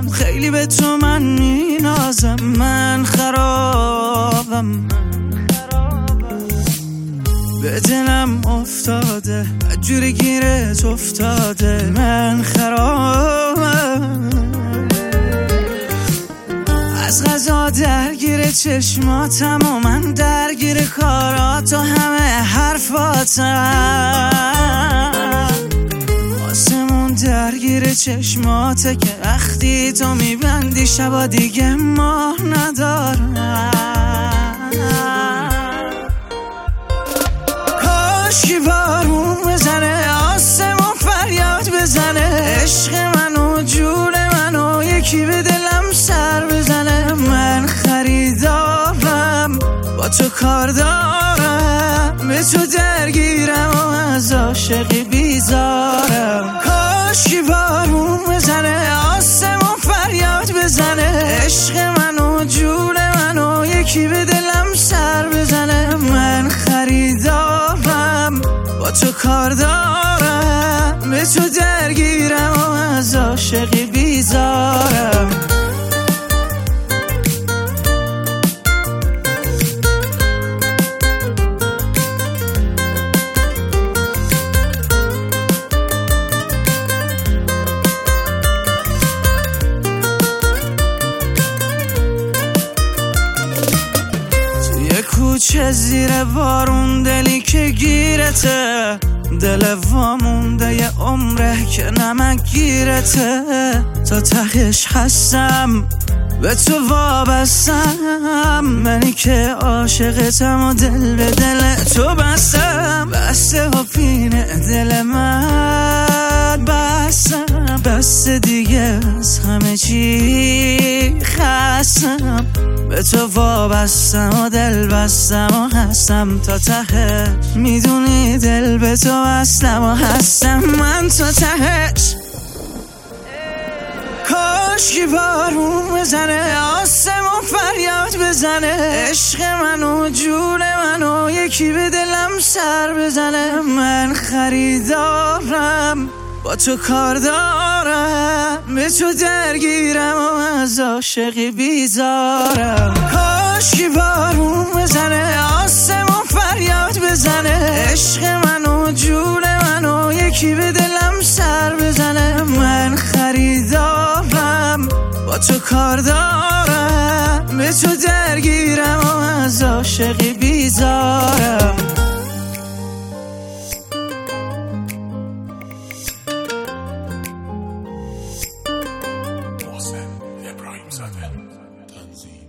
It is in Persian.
دارم، خیلی به تو من مینازم. من خرابم، به دلم افتاده، جوری گیرت افتاده. من خرابم، از غذا درگیر چشماتم و من درگیر کارات و همه حرفاتم. آسمون درگیر چشماته که وقتی تو میبندی شبا دیگه ماه ندارم. کاشکی بارون بزنه، آسمون فریاد بزنه، عشق منو جون منو یکی به دلم سر بزنه. من خریدارم، با تو کار دارم، به تو درگیرم و از عاشقی بیزارم. کاشکی بارون بزنه، آسمون فریاد بزنه، عشق منو جون منو یکی به دلم سر بزنه. من خریدارم، با تو کار دارم، به تو درگیرم و از عاشقی بیزارم. کوچه زیر بارون دلی که گیرته، دل وامونده یه عمره که نمک گیرته. تا تهش هستم، به تو وابستم، منی که عاشقتم و دل به دل تو بستم. بسته و پینه دل من بستم، بسته دیگه از همه چی خستم. به تو وابستم و دل بستم و هستم تا ته. میدونی دل به تو بستم و هستم من تا تهش. کاشکی بارون بزنه، آسمون فریاد بزنه، عشق منو جون منو یکی به دلم سر بزنه. من خریدارم، با تو کار دارم، به تو درگیرم و از عاشقی بیزارم. کاشکی بارون بزنه، آسمون فریاد بزنه، عشق منو جون منو یکی به دلم سر بزنه. من خریدارم، با تو کار دارم، به تو درگیرم و از عاشقی بیزارم. ابراهیم زاده تنظیم